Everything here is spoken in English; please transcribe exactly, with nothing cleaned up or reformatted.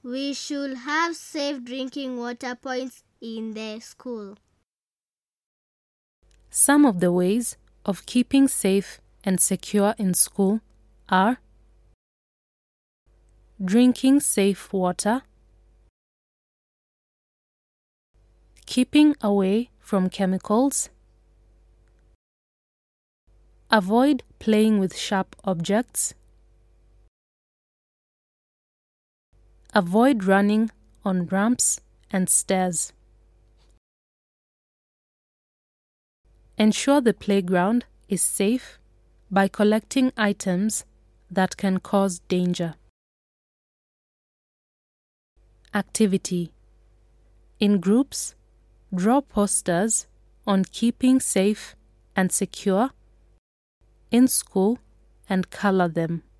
We should have safe drinking water points in the school. Some of the ways of keeping safe and secure in school are drinking safe water, keeping away from chemicals, avoid playing with sharp objects, avoid running on ramps and stairs. Ensure the playground is safe by collecting items that can cause danger. Activity. In groups, draw posters on keeping safe and secure in school and color them.